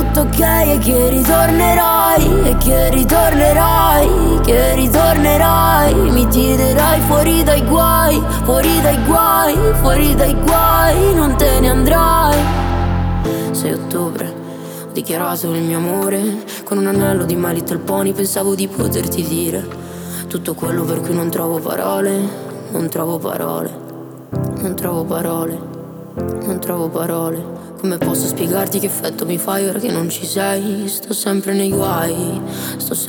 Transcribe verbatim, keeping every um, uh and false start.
tutto ok e che ritornerai, e che ritornerai, che ritornerai. Mi tirerai fuori dai guai, fuori dai guai, fuori dai guai, non te ne andrai. sei ottobre, ho dichiarato il mio amore con un anello di My Little Pony. Pensavo di poterti dire tutto quello per cui non trovo parole, non trovo parole, non trovo parole, non trovo parole. Come posso spiegarti che effetto mi fai ora che non ci sei? Sto sempre nei guai, sto sempre